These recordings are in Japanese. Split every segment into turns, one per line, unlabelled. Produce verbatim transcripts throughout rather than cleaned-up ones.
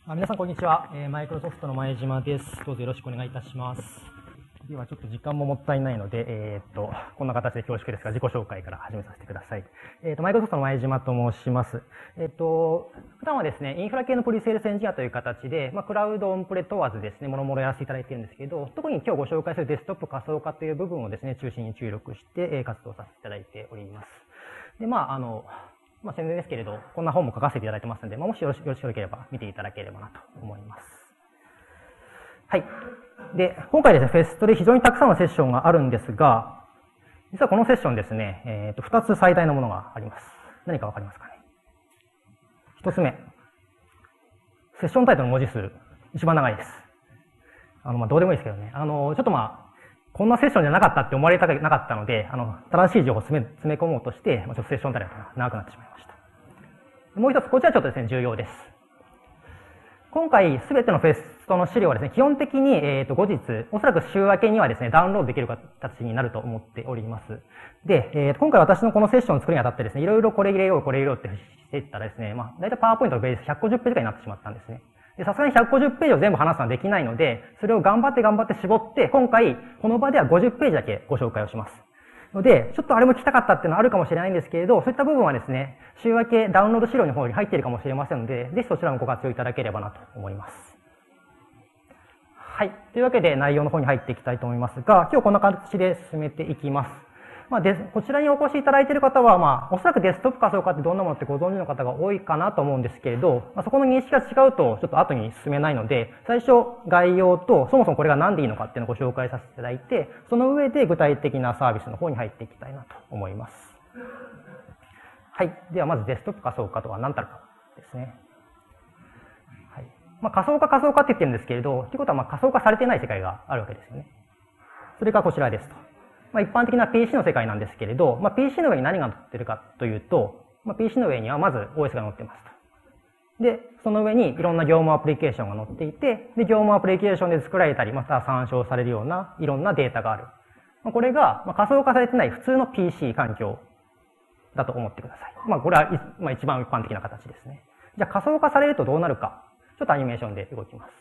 あ皆さん、こんにちは。えー、マイクロソフトの前島です。どうぞよろしくお願いいたします。では、ちょっと時間ももったいないので、えー、っと、こんな形で恐縮ですが、自己紹介から始めさせてください。えー、っと、マイクロソフトの前島と申します。えー、っと、普段はですね、インフラ系のプリセールスエンジニアという形で、まあ、クラウドオンプレ問わずですね、もろもろやらせていただいているんですけど、特に今日ご紹介するデスクトップ仮想化という部分をですね、中心に注力して、えー、活動させていただいております。で、まあ、あの、まあ、宣伝ですけれど、こんな本も書かせていただいてますので、まあ、もしよろしよろしければ見ていただければなと思います。はい。で、今回ですね、フェストで非常にたくさんのセッションがあるんですが、実はこのセッションですね、えーと、ふたつ最大のものがあります。何かわかりますかね。ひとつめ、セッションタイトルの文字数、一番長いです。あの、まあ、どうでもいいですけどね。あの、ちょっとまあ、こんなセッションじゃなかったって思われたくなかったので、あの、正しい情報を詰め、詰め込もうとして、まあ、ちょっとセッションタイトルが長くなってしまいました。もう一つ、こちらちょっとですね、重要です。今回、すべてのフェストの資料はですね、基本的に、えっと、後日、おそらく週明けにはですね、ダウンロードできる形になると思っております。で、えー、今回私のこのセッションを作るにあたってですね、いろいろこれ入れよう、これ入れようってしていったらですね、まあ、だいたいパワーポイントのベースひゃくごじゅっページぐらいになってしまったんですね。で、さすがにひゃくごじゅっページを全部話すのはできないので、それを頑張って頑張って絞って、今回、この場ではごじゅっページだけご紹介をします。ので、ちょっとあれも聞きたかったっていうのはあるかもしれないんですけれど、そういった部分はですね、週明けダウンロード資料の方に入っているかもしれませんので、ぜひそちらもご活用いただければなと思います。はい。というわけで内容の方に入っていきたいと思いますが、今日こんな形で進めていきます。まあ、で、こちらにお越しいただいている方は、まあ、おそらくデスクトップ仮想化ってどんなものってご存知の方が多いかなと思うんですけれど、まあ、そこの認識が違うと、ちょっと後に進めないので、最初、概要と、そもそもこれが何でいいのかっていうのをご紹介させていただいて、その上で具体的なサービスの方に入っていきたいなと思います。はい。では、まずデスクトップ仮想化とは何たるかですね。はい。まあ、仮想化仮想化って言ってるんですけれど、ということは、まあ、仮想化されてない世界があるわけですよね。それがこちらですと。まあ、一般的な ピーシー の世界なんですけれど、まあ、ピーシー の上に何が載ってるかというと、まあ、ピーシー の上にはまず オーエス が載ってますと。で、その上にいろんな業務アプリケーションが載っていて、で、業務アプリケーションで作られたり、また参照されるようないろんなデータがある。まあ、これが、まあ、仮想化されてない普通の ピーシー 環境だと思ってください。まあ、これは、まあ、一番一般的な形ですね。じゃあ仮想化されるとどうなるか。ちょっとアニメーションで動きます。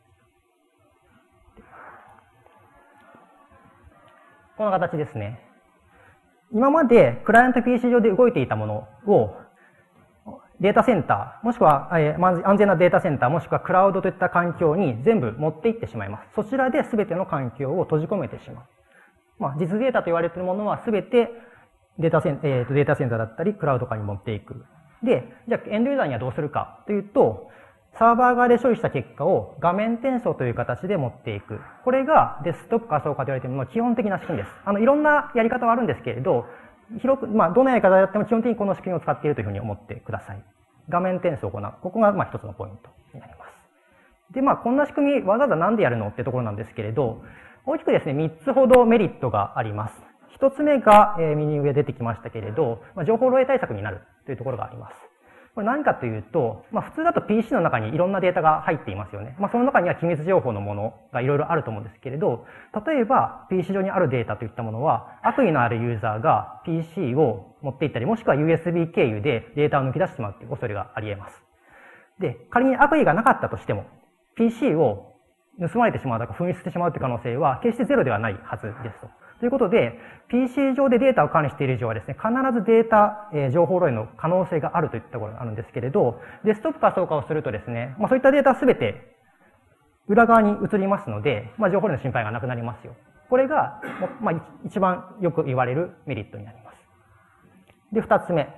こんな形ですね。今までクライアント ピーシー 上で動いていたものをデータセンター、もしくは安全なデータセンター、もしくはクラウドといった環境に全部持っていってしまいます。そちらで全ての環境を閉じ込めてしまう。まあ、実データと言われているものは全てデータセン、えーと、データセンターだったりクラウド化に持っていく。で、じゃあエンドユーザーにはどうするかというと、サーバー側で処理した結果を画面転送という形で持っていく。これがデスクトップ仮想化と言われているものの基本的な仕組みです。あの、いろんなやり方はあるんですけれど、広く、まあ、どのやり方でやっても基本的にこの仕組みを使っているというふうに思ってください。画面転送を行う。ここが、まあ、一つのポイントになります。で、まあ、こんな仕組み、わざわざなんでやるのってところなんですけれど、大きくですね、三つほどメリットがあります。一つ目が、えー、右上出てきましたけれど、まあ、情報漏洩対策になるというところがあります。これ何かというと、まあ普通だと ピーシー の中にいろんなデータが入っていますよね。まあその中には機密情報のものがいろいろあると思うんですけれど、例えば ピーシー 上にあるデータといったものは、悪意のあるユーザーが ピーシー を持っていったり、もしくは ユーエスビー 経由でデータを抜き出してしまうという恐れがあり得ます。で、仮に悪意がなかったとしても、ピーシー を盗まれてしまうとか紛失してしまうという可能性は決してゼロではないはずですと。ということで、ピーシー 上でデータを管理している以上はですね、必ずデータ、えー、情報漏洩の可能性があるといったところがあるんですけれど、デスクトップ仮想化をするとですね、まあそういったデータすべて裏側に移りますので、まあ情報漏洩の心配がなくなりますよ。これが、まあ一番よく言われるメリットになります。で、二つ目。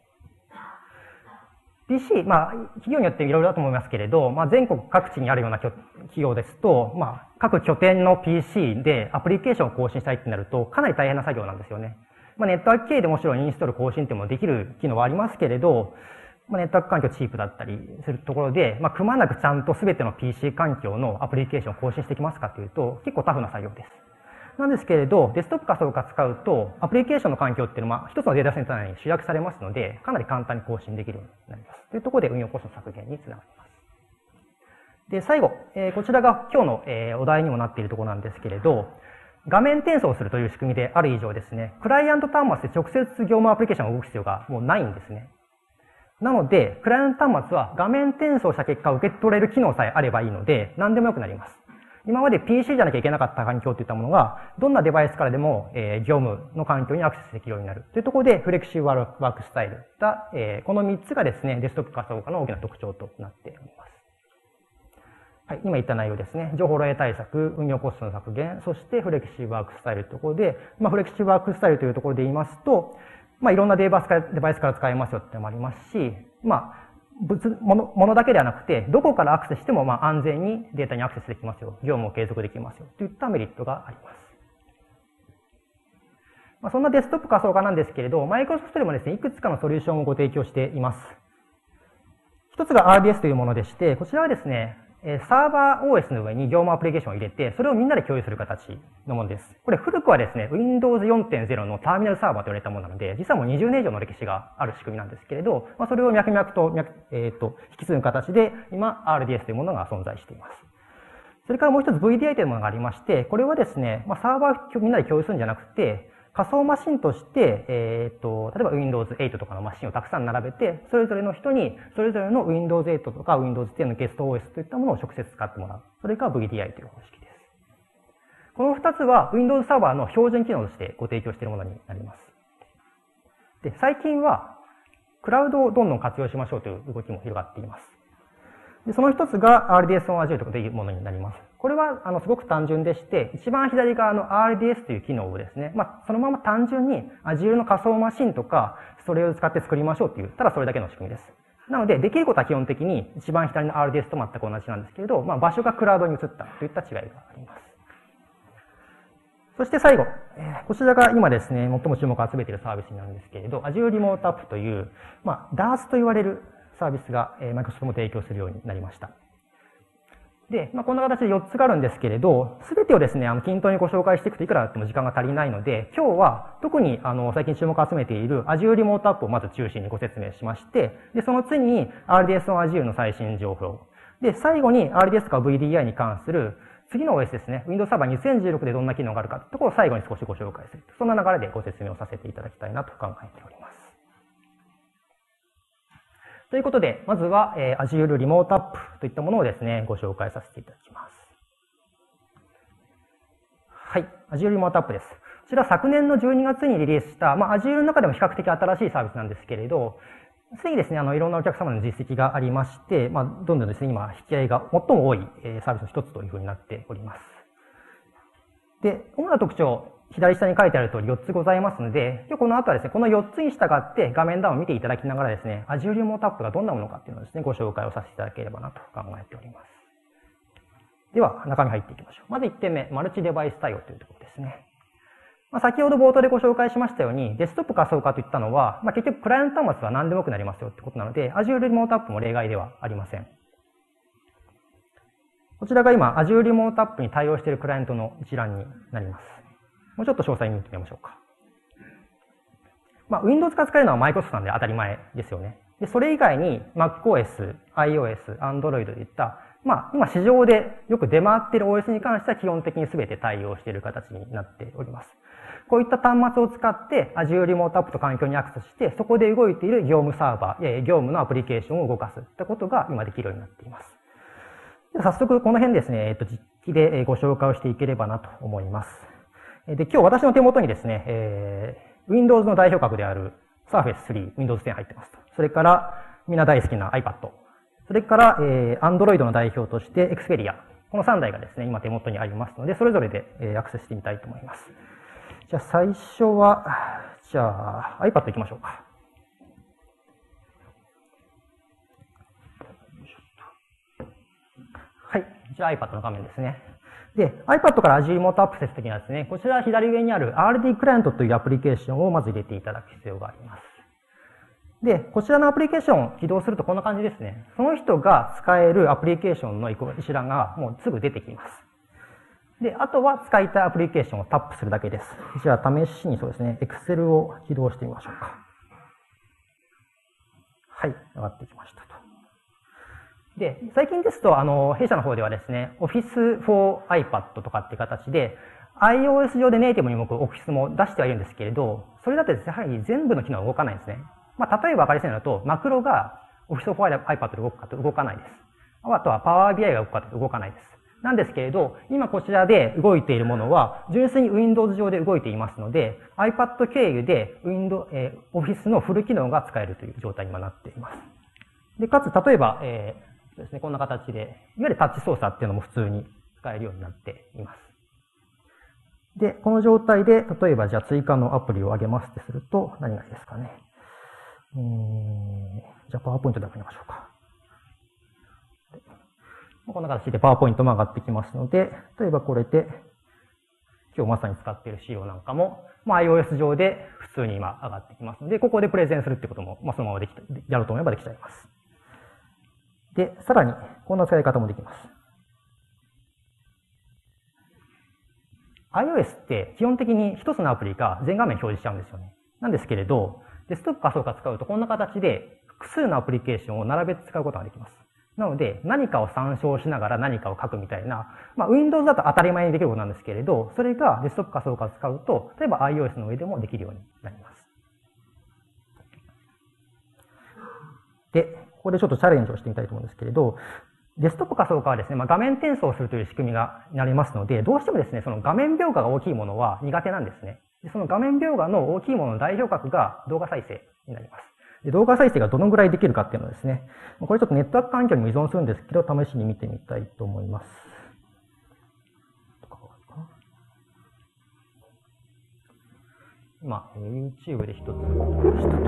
ピーシー、まあ、企業によっていろいろだと思いますけれど、まあ、全国各地にあるような企業ですと、まあ、各拠点の ピーシー でアプリケーションを更新したいってなると、かなり大変な作業なんですよね。まあ、ネットワーク経由でもちろんインストール更新ってもできる機能はありますけれど、まあ、ネットワーク環境チープだったりするところで、まあ、くまなくちゃんと全ての ピーシー 環境のアプリケーションを更新していきますかというと、結構タフな作業です。なんですけれど、デスクトップ仮想化使うと、アプリケーションの環境っていうのは、一つのデータセンター内に集約されますので、かなり簡単に更新できるようになります。というところで運用コスト削減につながります。で、最後、えー、こちらが今日の、えー、お題にもなっているところなんですけれど、画面転送するという仕組みである以上ですね、クライアント端末で直接業務アプリケーションを動く必要がもうないんですね。 なので、クライアント端末は画面転送した結果を受け取れる機能さえあればいいので、何でもよくなります。今まで ピーシー じゃなきゃいけなかった環境といったものが、どんなデバイスからでも、えー、業務の環境にアクセスできるようになるというところで、フレキシブルワークスタイルが、えー、このみっつがですね、デスクトップ仮想化の大きな特徴となっております。はい、今言った内容ですね。情報漏洩対策、運用コストの削減、そしてフレキシブルワークスタイルというところで、まあ、フレキシブルワークスタイルというところで言いますと、まあ、いろんなデバイスから、デバイスから使えますよってのもありますし、まあ、物、もの、ものだけではなくて、どこからアクセスしても、まあ、安全にデータにアクセスできますよ。業務を継続できますよ。といったメリットがあります。まあ、そんなデスクトップ仮想化なんですけれど、マイクロソフトでもですね、いくつかのソリューションをご提供しています。一つが アールディーエス というものでして、こちらはですね、サーバー オーエス の上に業務アプリケーションを入れて、それをみんなで共有する形のものです。これ古くはですね、ウィンドウズよんてんゼロ のターミナルサーバーと言われたものなので、実はもうにじゅうねん以上の歴史がある仕組みなんですけれど、まあ、それを脈々と、えっと、引き継ぐ形で、今 アールディーエス というものが存在しています。それからもう一つ ブイディーアイ というものがありまして、これはですね、まあ、サーバーをみんなで共有するんじゃなくて、仮想マシンとして、えっと、例えば ウィンドウズエイト とかのマシンをたくさん並べて、それぞれの人に、それぞれの ウィンドウズエイト とか ウィンドウズテンのゲスト オーエス といったものを直接使ってもらう。それが ブイディーアイ という方式です。この二つは Windows サーバーの標準機能としてご提供しているものになります。で、最近は、クラウドをどんどん活用しましょうという動きも広がっています。で、その一つが アールディーエス on Azure というものになります。これは、あの、すごく単純でして、一番左側の アールディーエス という機能をですね、まあ、そのまま単純に Azure の仮想マシンとか、それを使って作りましょうっていう、ただそれだけの仕組みです。なので、できることは基本的に一番左の アールディーエス と全く同じなんですけれど、まあ、場所がクラウドに移ったといった違いがあります。そして最後、こちらが今ですね、最も注目を集めているサービスになるんですけれど、Azure Remote App という、まあ、ダース と言われるサービスが、えー、Microsoft も提供するようになりました。で、まあ、こんな形でよっつがあるんですけれど、すべてをですね、あの、均等にご紹介していくといくらあっても時間が足りないので、今日は特に、あの、最近注目を集めている Azure Remote App をまず中心にご説明しまして、で、その次に アールディーエス on Azure の最新情報。で、最後に アールディーエス とか ブイディーアイ に関する次の オーエス ですね、Windows Server にせんじゅうろくでどんな機能があるかというところを最後に少しご紹介する。そんな流れでご説明をさせていただきたいなと考えております。ということで、まずは、えー、Azure Remote App といったものをですね、ご紹介させていただきます。はい、Azure Remote App です。こちら昨年のじゅうにがつにリリースした、まあ、Azure の中でも比較的新しいサービスなんですけれど、すでにですね、あの、いろんなお客様の実績がありまして、まあ、どんどんですね、今、引き合いが最も多いサービスの一つというふうになっております。で、主な特徴、左下に書いてある通りよっつございますので、今日この後はですね、このよっつに従って画面談を見ていただきながらですね、Azure Remote App がどんなものかっていうのをですね、ご紹介をさせていただければなと考えております。では、中身入っていきましょう。まずいってんめ、マルチデバイス対応というところですね。まあ、先ほど冒頭でご紹介しましたように、デスクトップ仮想化といったのは、まあ、結局クライアント端末は何でもよくなりますよってことなので、Azure Remote App も例外ではありません。こちらが今、Azure Remote App に対応しているクライアントの一覧になります。もうちょっと詳細に見てみましょうか。まあ、Windows が使えるのは Microsoft なんで当たり前ですよね。で、それ以外に MacOS、iOS、Android といった、まあ、今市場でよく出回っている オーエス に関しては基本的に全て対応している形になっております。こういった端末を使って Azure Remote App と環境にアクセスして、そこで動いている業務サーバー、業務のアプリケーションを動かすということが今できるようになっています。早速この辺ですね、えっと、実機でご紹介をしていければなと思います。で、今日私の手元にですね、えー、Windows の代表格である Surface スリー、Windows テン入ってますと。それから、みんな大好きな iPad。それから、えー、Android の代表として Xperia。このさんだいがですね、今手元にありますので、それぞれで、えー、アクセスしてみたいと思います。じゃあ最初は、じゃあ iPad 行きましょうか。はい。こちら iPad の画面ですね。で、iPad から Azure Remote App 接するときにはですね、こちら左上にある アールディー クライアントというアプリケーションをまず入れていただく必要があります。で、こちらのアプリケーションを起動するとこんな感じですね。その人が使えるアプリケーションの一覧がもうすぐ出てきます。で、あとは使いたいアプリケーションをタップするだけです。じゃあ試しにそうですね、Excel を起動してみましょうか。はい、上がってきましたと。で、最近ですと、あの、弊社の方ではですね、Office for iPad とかっていう形で、iOS 上でネイティブに動く Office も出してはいるんですけれど、それだとですね、やはり全部の機能は動かないんですね。 まあ、例えば分かりやすいのだと、マクロが Office of iPad で動くかと動かないです。あとは Power ビーアイ が動くかと動かないです。なんですけれど、今こちらで動いているものは、純粋に Windows 上で動いていますので、iPad 経由で Windows、えー、Office のフル機能が使えるという状態に今なっています。で、かつ、例えば、えー、ですね、こんな形で、いわゆるタッチ操作っていうのも普通に使えるようになっています。で、この状態で、例えばじゃあ追加のアプリを上げますってすると、何がいいですかね。えー、じゃあパワーポイントで上げましょうか。こんな形でパワーポイントも上がってきますので、例えばこれで、今日まさに使っている仕様なんかも、まあ、iOS 上で普通に今上がってきますので、ここでプレゼンするってことも、まあ、そのままできた、やろうと思えばできちゃいます。で、さらに、こんな使い方もできます。iOS って基本的に一つのアプリが全画面表示しちゃうんですよね。なんですけれど、デスクトップ仮想化使うとこんな形で複数のアプリケーションを並べて使うことができます。なので、何かを参照しながら何かを書くみたいな、まあ、Windows だと当たり前にできることなんですけれど、それがデスクトップ仮想化を使うと、例えば iOS の上でもできるようになります。で、ここでちょっとチャレンジをしてみたいと思うんですけれど、デスクトップ仮想化はですね、まあ、画面転送するという仕組みがなりますので、どうしてもですね、その画面描画が大きいものは苦手なんですね。でその画面描画の大きいものの代表格が動画再生になります。で動画再生がどのぐらいできるかっていうのはですね、これちょっとネットワーク環境にも依存するんですけど、試しに見てみたいと思います。今、YouTube で一つ動きましたと。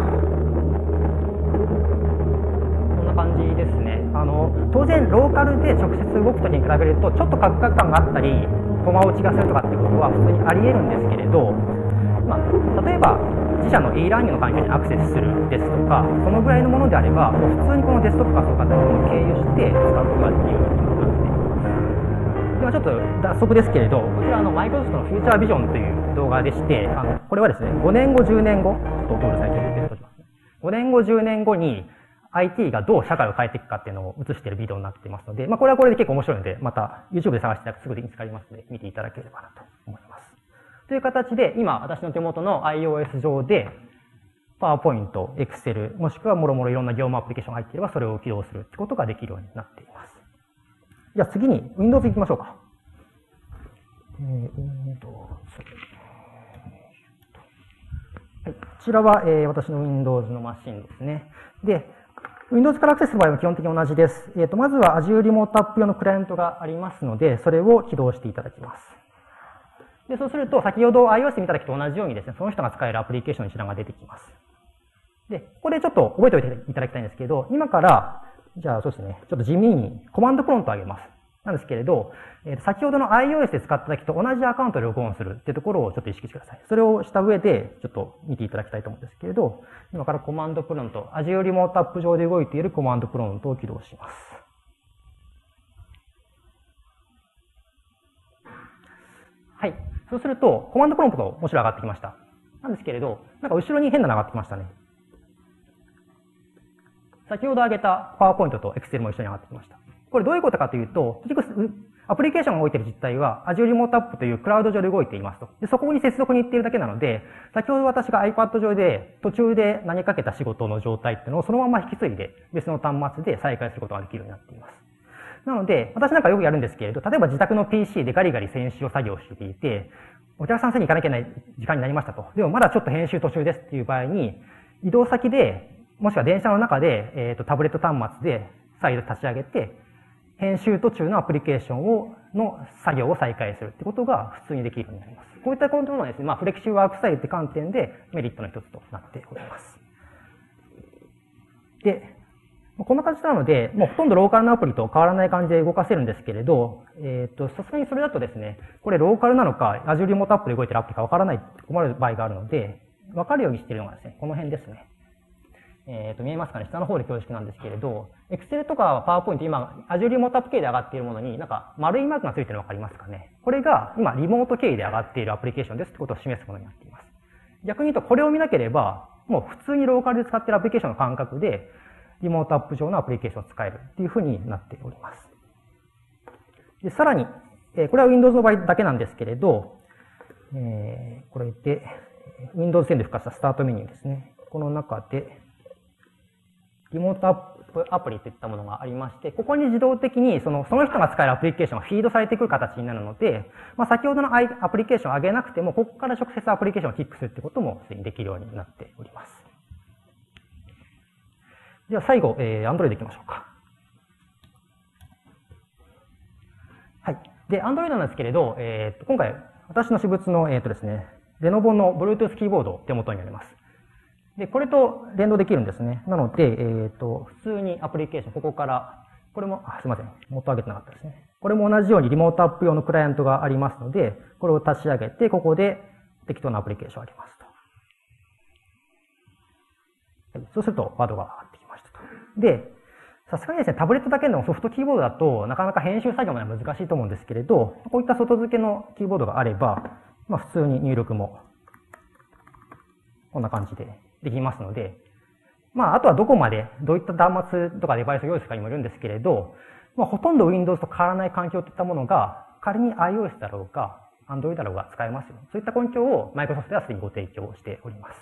こんな感じですね。あの、当然、ローカルで直接動くときに比べると、ちょっとカクカク感があったり、コマ落ちがするとかっていうことは普通にあり得るんですけれど、まあ、例えば、自社の e ラーニングの環境にアクセスするですとか、そのぐらいのものであれば、もう普通にこのデスクトップ仮想化というものを経由して使うことができるようになっています。ではちょっと脱足ですけれど、こちらのマイクロソフトのフューチャービジョンという動画でして、あのこれはですね、ごねんご、じゅうねんご、ちょっとゴール最近出ておきますね。ごねんご、じゅうねんごに アイティー がどう社会を変えていくかっていうのを映しているビデオになっていますので、まあこれはこれで結構面白いので、また YouTube で探していただくとすぐに見つかりますので、見ていただければなと思います。という形で、今、私の手元の iOS 上で、PowerPoint、Excel、もしくはもろもろいろんな業務アプリケーションが入っていれば、それを起動するってことができるようになっています。じゃあ次に Windows 行きましょうか。えー、Windows。はい、こちらは、えー、私の Windows のマシンですね。で、Windows からアクセスする場合は基本的に同じです。えーと、まずは Azure リモートアップ用のクライアントがありますので、それを起動していただきます。で、そうすると、先ほど iOS で見たときと同じようにですね、その人が使えるアプリケーションの一覧が出てきます。で、ここでちょっと覚えておいていただきたいんですけど、今から、じゃあそうですね、ちょっと地味にコマンドプロントを上げます。なんですけれど、えー、先ほどの iOS で使ったときと同じアカウントでログオンするっていうところをちょっと意識してください。それをした上で、ちょっと見ていただきたいと思うんですけれど、今からコマンドプロント、Azure リモートアップ上で動いているコマンドプロントを起動します。はい。そうすると、コマンドプロンプトもちろん上がってきました。なんですけれど、なんか後ろに変なの上がってきましたね。先ほど挙げた PowerPoint と Excel も一緒に上がってきました。これどういうことかというと、結局、アプリケーションが動いている実態は Azure リモートアップというクラウド上で動いていますと。で、そこに接続に行っているだけなので、先ほど私が iPad 上で途中で投げかけた仕事の状態っていうのをそのまま引き継いで別の端末で再開することができるようになっています。なので、私なんかよくやるんですけれど、例えば自宅の ピーシー でガリガリ編集を作業していて、お客さん席に行かなきゃいけない時間になりましたと。でもまだちょっと編集途中ですっていう場合に、移動先で、もしくは電車の中で、えっと、タブレット端末で再度立ち上げて、編集途中のアプリケーションを、の作業を再開するってことが普通にできるようになります。こういったコントロールはですね、まあ、フレキシブワークスタイルって観点でメリットの一つとなっております。で、こんな感じなので、もうほとんどローカルのアプリと変わらない感じで動かせるんですけれど、えっと、さすがにそれだとですね、これローカルなのか、Azure リモートアップで動いてるアプリかわからない、困る場合があるので、わかるようにしているのがですね、この辺ですね。えっと、見えますかね、下の方で恐縮なんですけれど、Excel とか PowerPoint、今、Azure リモートアップ経由で上がっているものに、なんか丸いマークがついているのわかりますかね。これが今、リモート経由で上がっているアプリケーションですってことを示すものになっています。逆に言うと、これを見なければ、もう普通にローカルで使っているアプリケーションの感覚で、リモートアップ上のアプリケーションを使えるっていうふうになっております。で、さらに、えー、これは Windows の場合だけなんですけれど、えー、これで Windows テンで付加したスタートメニューですね。この中で、 リモートアップアプリといったものがありまして、ここに自動的にそのその人が使えるアプリケーションがフィードされてくる形になるので、まあ、先ほどのアプリケーションを上げなくても、ここから直接アプリケーションをキックするってこともすでにできるようになっております。では最後、えー、Android 行きましょうか。はい。で、Android なんですけれど、えー、と今回、私の私物の、えーとですね、レノボの Bluetooth キーボード手元にあります。で、これと連動できるんですね。なので、えっと、普通にアプリケーション、ここから、これも、あ、すいません。元上げてなかったですね。これも同じようにリモートアップ用のクライアントがありますので、これを立ち上げて、ここで適当なアプリケーションを上げますと。はい、そうすると、ワードが上がってきましたと。で、さすがにですね、タブレットだけのソフトキーボードだと、なかなか編集作業までは難しいと思うんですけれど、こういった外付けのキーボードがあれば、まあ普通に入力も、こんな感じでできますので、まあ、あとはどこまで、どういった端末とかデバイスを用意するかにもよるんですけれど、まあ、ほとんど Windows と変わらない環境といったものが、仮に iOS だろうが、Android だろうが使えますよ。そういった環境を Microsoft ではすでにご提供しております。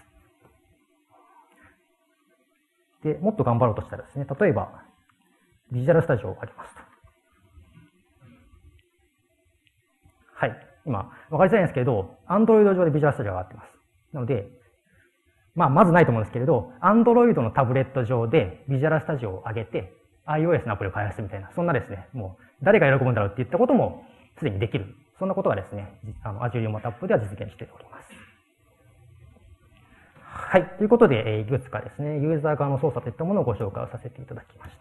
で、もっと頑張ろうとしたらですね、例えば、Visual Studio をあげますと。はい。今、わかりづらいんですけれど、Android 上で Visual Studio が上がってます。なので、まあ、まずないと思うんですけれど、Android のタブレット上で Visual Studio を上げて、iOS のアプリを開発するみたいな、そんなですね、もう、誰が喜ぶんだろうって言ったことも、すでにできる。そんなことがですね、あの、Azure Remote App では実現しております。はい。ということで、いくつかですね、ユーザー側の操作といったものをご紹介をさせていただきました。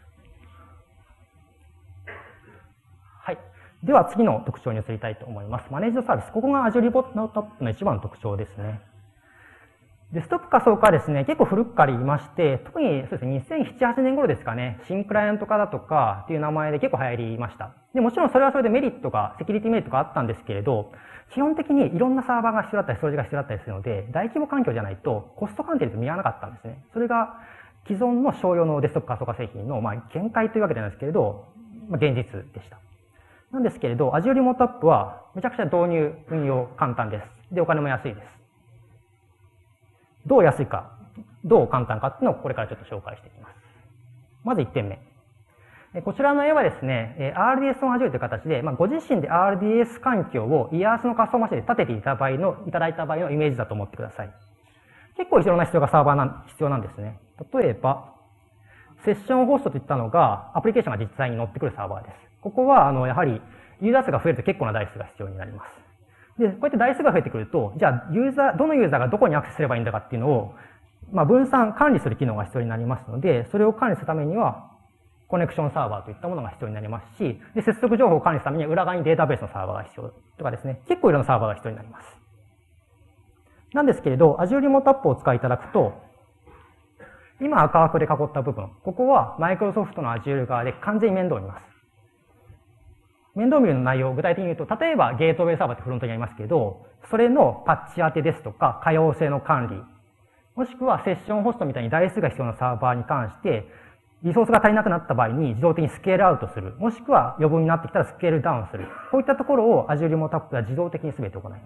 はい。では、次の特徴に移りたいと思います。マネージドサービス。ここが Azure Remote App の一番の特徴ですね。デスクトップ仮想化はですね、結構古くから言いまして、特にそうですね、にせんなな、はちねん頃ですかね、新クライアント化だとかっていう名前で結構流行りました。で、もちろんそれはそれでメリットが、セキュリティメリットがあったんですけれど、基本的にいろんなサーバーが必要だったり、ストレージが必要だったりするので、大規模環境じゃないとコスト関係で見合わなかったんですね。それが既存の商用のデスクトップ仮想化製品の、まあ、限界というわけなんですけれど、まあ、現実でした。なんですけれど、Azure Remote App はめちゃくちゃ導入、運用簡単です。で、お金も安いです。どう安いか、どう簡単かっていうのをこれからちょっと紹介していきます。まずいってんめ。こちらの絵はですね、アールディーエス on Azure という形で、まあ、ご自身で アールディーエス 環境を イアース の仮想マシンで立てていただいた場合の、いただいた場合のイメージだと思ってください。結構いろんな必要がサーバーなん、必要なんですね。例えば、セッションホストといったのが、アプリケーションが実際に載ってくるサーバーです。ここは、あの、やはり、ユーザー数が増えると結構な台数が必要になります。で、こうやって台数が増えてくると、じゃあ、ユーザー、どのユーザーがどこにアクセスすればいいんだかっていうのを、まあ、分散、管理する機能が必要になりますので、それを管理するためには、コネクションサーバーといったものが必要になりますし、で、接続情報を管理するためには裏側にデータベースのサーバーが必要とかですね、結構いろんなサーバーが必要になります。なんですけれど、Azure Remote App をお使いいただくと、今赤枠で囲った部分、ここは Microsoft の Azure 側で完全に面倒を見ます。面倒見るの内容を具体的に言うと、例えばゲートウェイサーバーってフロントにありますけど、それのパッチ当てですとか、可用性の管理、もしくはセッションホストみたいに台数が必要なサーバーに関して、リソースが足りなくなった場合に自動的にスケールアウトする。もしくは余分になってきたらスケールダウンする。こういったところを Azure Remote App は自動的に全て行います。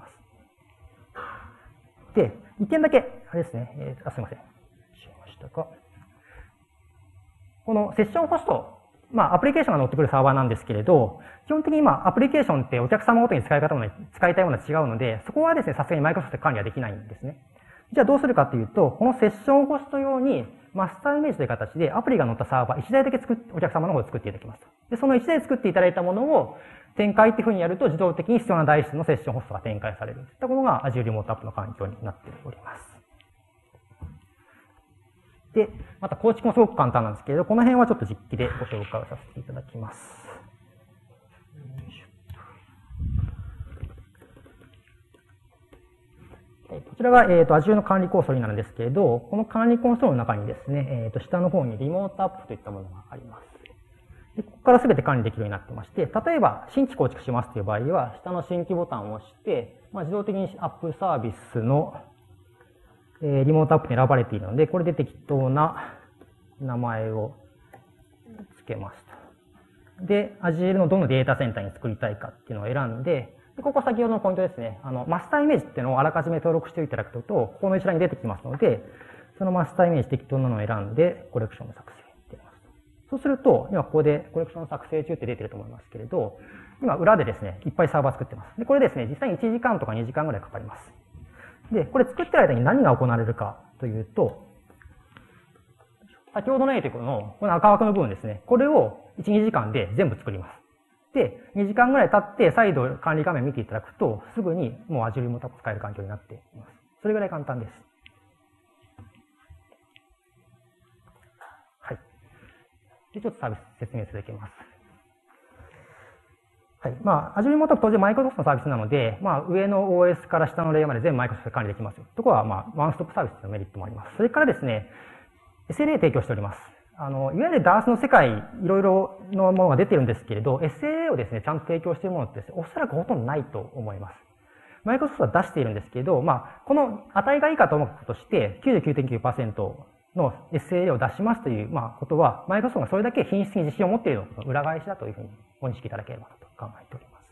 で、一点だけ、あれですね、えー、あ、すいません。しましたか。このセッションホスト、まあ、アプリケーションが乗ってくるサーバーなんですけれど、基本的に今、アプリケーションってお客様ごとに使い方も、使いたいものは違うので、そこはですね、さすがに Microsoft で管理はできないんですね。じゃあどうするかというと、このセッションホスト用に、マスターイメージという形でアプリが載ったサーバーいちだいだけ作って、お客様の方で作っていただきますと。で、そのいちだい作っていただいたものを展開っていうふうにやると、自動的に必要な台数のセッションホストが展開される。といったことが Azure Remote App の環境になっております。で、また構築もすごく簡単なんですけれど、この辺はちょっと実機でご紹介をさせていただきます。こちらが、えっと、Azure の管理コンソールになるんですけれど、この管理コンソールの中にですね、えっと、下の方にリモートアップといったものがあります。で、ここから全て管理できるようになってまして、例えば、新規構築しますという場合は、下の新規ボタンを押して、まあ、自動的にアップサービスの、えー、リモートアップに選ばれているので、これで適当な名前を付けますと。で、Azure のどのデータセンターに作りたいかっていうのを選んで、でここ先ほどのポイントですね。あの、マスターイメージっていうのをあらかじめ登録していただくと、ここの一覧に出てきますので、 そのマスターイメージ適当なのを選んで、コレクションの作成ってやります。そうすると、今ここでコレクションの作成中って出てると思いますけれど、今裏でですね、いっぱいサーバー作ってます。で、これですね、実際にいちじかんとかにじかんぐらいかかります。で、これ作ってる間に何が行われるかというと、先ほどの A というこの、この赤枠の部分ですね、これをいち、にじかんで全部作ります。で、にじかんぐらい経って再度管理画面見ていただくと、すぐにもう Azure リモートアップ使える環境になっています。それぐらい簡単です。はい。で、ちょっとサービス説明していきます。はい。まあ、Azure リモートアップ当然 Microsoft のサービスなので、まあ、上の オーエス から下のレイヤーまで全部 Microsoft で管理できますよ。ところは、まあ、ワンストップサービスのメリットもあります。それからですね、エスエルエー 提供しております。あの、いわゆる ダース の世界、いろいろのものが出てるんですけれど、エスエルエー をですね、ちゃんと提供しているものってですね、おそらくほとんどないと思います。マイクロソフトは出しているんですけど、まあ、この値がいいかと思うこととして、きゅうじゅうきゅうてんきゅうパーセント の エスエルエー を出しますという、まあ、ことは、マイクロソフトがそれだけ品質に自信を持っているの裏返しだというふうにご認識いただければと考えております。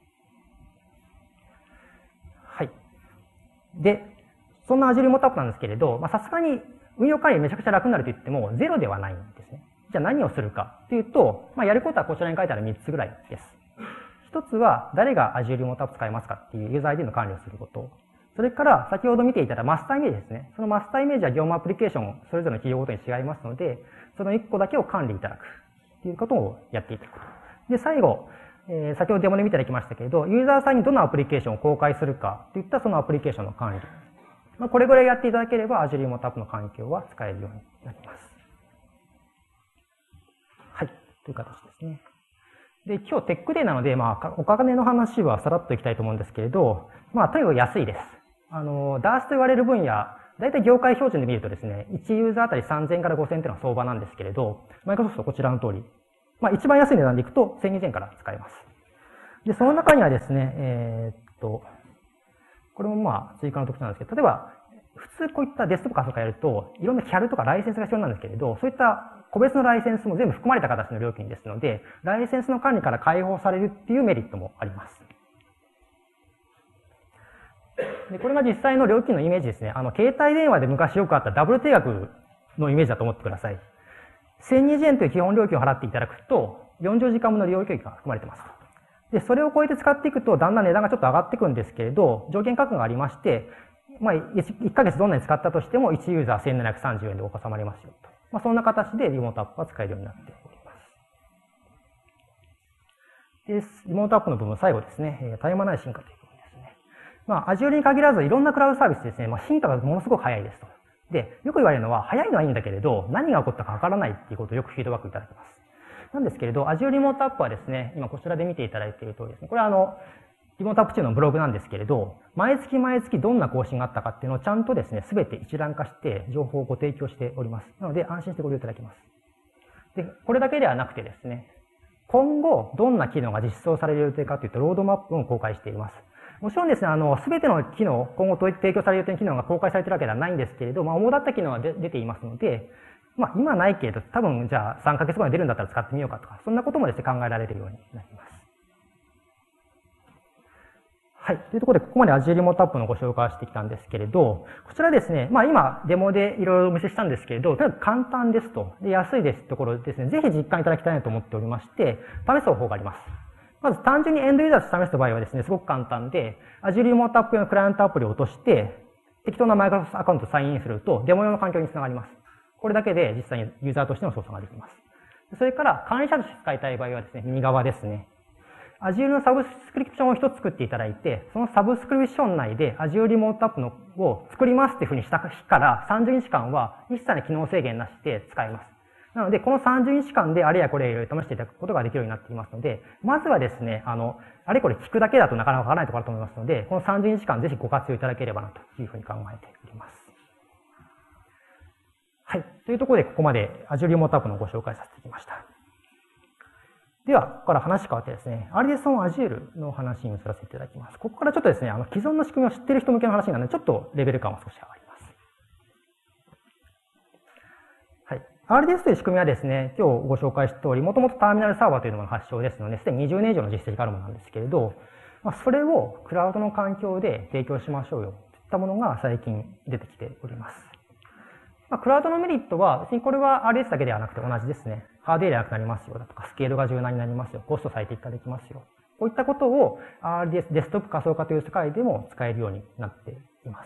はい。で、そんな Azure リモートアップなんですけれど、まあ、さすがに運用管理めちゃくちゃ楽になると言っても、ゼロではないんですね。じゃあ何をするかというと、まあ、やることはこちらに書いてあるみっつぐらいです。一つは、誰が Azure リモートアップ使いますかっていうユーザー アイディー の管理をすること。それから、先ほど見ていただいたマスターイメージですね。そのマスターイメージは業務アプリケーション、それぞれの企業ごとに違いますので、そのいっこだけを管理いただくということをやっていただくこと。で、最後、えー、先ほどデモで見ていただきましたけれど、ユーザーさんにどのアプリケーションを公開するかといったそのアプリケーションの管理。まあ、これぐらいやっていただければ Azure リモートアップの環境は使えるようになります。はい。という形ですね。で、今日テックデーなので、まあ、お金の話はさらっといきたいと思うんですけれど、まあ、とにかく安いです。あの、ダース と言われる分野、だいたい業界標準で見るとですね、いちユーザーあたりさんぜんえんからごせんえんというのが相場なんですけれど、マイクロソフトこちらの通り、まあ、一番安い値段でいくとせんにじゅうえんから使えます。で、その中にはですね、えー、っと、これもまあ、追加の特徴なんですけど、例えば、普通こういったデスクトップ仮想化やると、いろんなキャルとかライセンスが必要なんですけれど、そういった個別のライセンスも全部含まれた形の料金ですので、ライセンスの管理から解放されるっていうメリットもあります。で、これが実際の料金のイメージですね。あの、携帯電話で昔よくあったダブル定額のイメージだと思ってください。せんにじゅうえんという基本料金を払っていただくと、よんじゅうじかんぶんの利用料金が含まれています。で、それを超えて使っていくと、だんだん値段がちょっと上がっていくんですけれど、条件価格がありまして、まあ、いっかげつどんなに使ったとしても、いちユーザーせんななひゃくさんじゅうえんで収まりますよと。まあ、そんな形でリモートアップは使えるようになっております。で、リモートアップの部分、最後ですね、絶え間ない進化という部分ですね。まあ、Azure に限らず、いろんなクラウドサービスですね、まあ、進化がものすごく早いですと。で、よく言われるのは、早いのはいいんだけれど、何が起こったかわからないっていうことをよくフィードバックいただきます。なんですけれど、Azure リモートアップはですね、今こちらで見ていただいている通りですね、これはあの、リモートアップ中のブログなんですけれど、毎月毎月どんな更新があったかっていうのをちゃんとですね、すべて一覧化して情報をご提供しております。なので安心してご利用いただけます。で、これだけではなくてですね、今後どんな機能が実装される予定かというと、ロードマップを公開しています。もちろんですね、あの、すべての機能、今後提供される予定の機能が公開されているわけではないんですけれど、まあ、主だった機能は出ていますので、まあ、今ないけれど、多分じゃあさんかげつごに出るんだったら使ってみようかとか、そんなこともですね、考えられるようになります。はい。というところで、ここまで Azure リモートアップのご紹介をしてきたんですけれど、こちらですね、まあ今、デモでいろいろお見せしたんですけれど、とにかく簡単ですと、で安いですってところですね、ぜひ実感いただきたいなと思っておりまして、試す方法があります。まず単純にエンドユーザーとして試す場合はですね、すごく簡単で、Azure リモートアップ用のクライアントアプリを落として、適当な Microsoft アカウントをサインインすると、デモ用の環境につながります。これだけで実際にユーザーとしての操作ができます。それから、管理者として使いたい場合はですね、右側ですね。Azure のサブスクリプションを一つ作っていただいて、そのサブスクリプション内で Azure リモートアップのを作りますっていうふうにした日からさんじゅうにちかんは一切の機能制限なしで使えます。なので、このさんじゅうにちかんであれやこれいろいろ試していただくことができるようになっていますので、まずはですね、あの、あれこれ聞くだけだとなかなかわからないところだと思いますので、このさんじゅうにちかんぜひご活用いただければなというふうに考えております。はい。というところで、ここまで Azure リモートアップのご紹介させてきました。では、ここから話変わってですね、アールディーエス オン Azure の話に移らせていただきます。ここからちょっとですね、あの、既存の仕組みを知っている人向けの話なので、ちょっとレベル感は少し上がります。はい。アールディーエス という仕組みはですね、今日ご紹介した通り、もともとターミナルサーバーというのが発祥ですので、すでににじゅうねん以上の実績があるものなんですけれど、まあ、それをクラウドの環境で提供しましょうよ、といったものが最近出てきております。 まあ、クラウドのメリットは、別にこれは アールディーエス だけではなくて同じですね。ハードウェアなくなりますよだとか、スケールが柔軟になりますよ。コスト最適化できますよ。こういったことを アールディーエス、デスクトップ仮想化という世界でも使えるようになっています。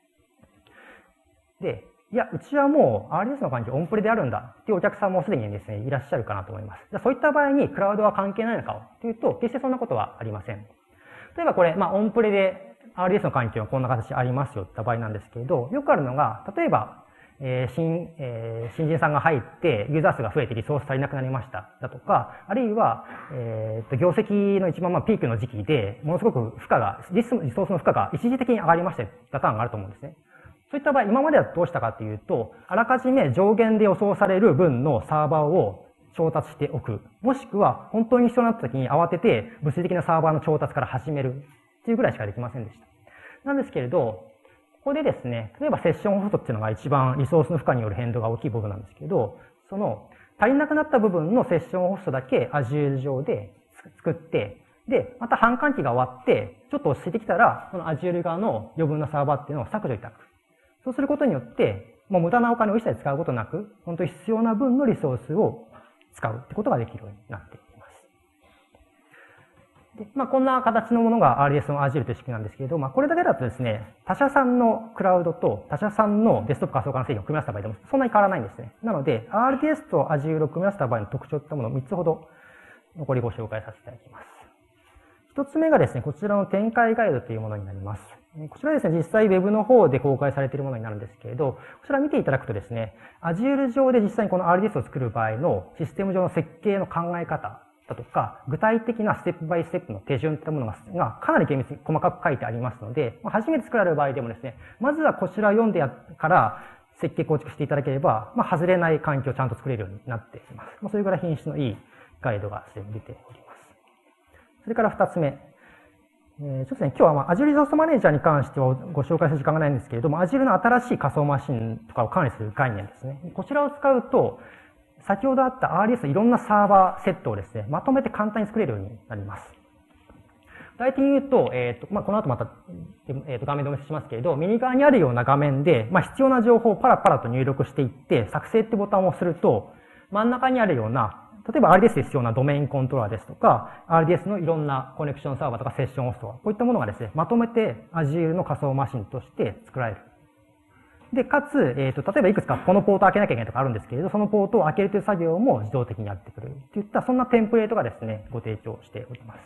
で、いや、うちはもう アールディーエス の環境オンプレであるんだっていうお客さんもすでにですね、いらっしゃるかなと思います。じゃあそういった場合にクラウドは関係ないのかというと、決してそんなことはありません。例えばこれ、まあ、オンプレで アールディーエス の環境はこんな形ありますよって言った場合なんですけれど、よくあるのが、例えば、えー新えー、新人さんが入って、ユーザー数が増えてリソース足りなくなりましただとか、あるいは、えー、と業績の一番まあピークの時期で、ものすごく負荷が、リソースの負荷が一時的に上がりましたパターンがあると思うんですね。そういった場合、今まではどうしたかというと、あらかじめ上限で予想される分のサーバーを調達しておく。もしくは、本当に必要になった時に慌てて物理的なサーバーの調達から始めるっていうぐらいしかできませんでした。なんですけれど、ここでですね、例えばセッションホストっていうのが一番リソースの負荷による変動が大きい部分なんですけど、その足りなくなった部分のセッションホストだけ Azure 上で作って、で、また販管期が終わって、ちょっと落ち着いてきたら、この Azure 側の余分なサーバーっていうのを削除いただく。そうすることによって、もう無駄なお金を一切使うことなく、本当に必要な分のリソースを使うってことができるようになっています。で、まあ、こんな形のものが アールディーエス の Azure という仕組みなんですけれど、まあ、これだけだとですね、他社さんのクラウドと他社さんのデスクトップ仮想化の製品を組み合わせた場合でもそんなに変わらないんですね。なので、アールディーエス と Azure を組み合わせた場合の特徴といったものをみっつほど残りご紹介させていただきます。一つ目がですね、こちらの展開ガイドというものになります。こちらですね、実際 Web の方で公開されているものになるんですけれど、こちら見ていただくとですね、Azure 上で実際にこの アールディーエス を作る場合のシステム上の設計の考え方だとか、具体的なステップバイステップの手順といったものがかなり厳密に細かく書いてありますので、初めて作られる場合でもですね、まずはこちらを読んでやから設計構築していただければ、まあ、外れない環境をちゃんと作れるようになっています。まあ、それぐらい品質のいいガイドがすでに出ております。それから二つ目。えー、ちょっとね、今日は、まあ、Azure Resource Manager に関してはご紹介する時間がないんですけれども、Azure の新しい仮想マシンとかを管理する概念ですね。こちらを使うと、先ほどあった アールディーエス のいろんなサーバーセットをですね、まとめて簡単に作れるようになります。具体的に言うと、えっ、ー、と、まあ、この後また、えー、と画面でお見せしますけれど、右側にあるような画面で、まあ、必要な情報をパラパラと入力していって、作成ってボタンを押すると、真ん中にあるような、例えば アールディーエス で必要なドメインコントローラーですとか、アールディーエス のいろんなコネクションサーバーとかセッションホスト、こういったものがですね、まとめて Azure の仮想マシンとして作られる。で、かつ、えっと、例えばいくつかこのポートを開けなきゃいけないとかあるんですけれど、そのポートを開けるという作業も自動的にやってくれるといった、そんなテンプレートがですね、ご提供しております。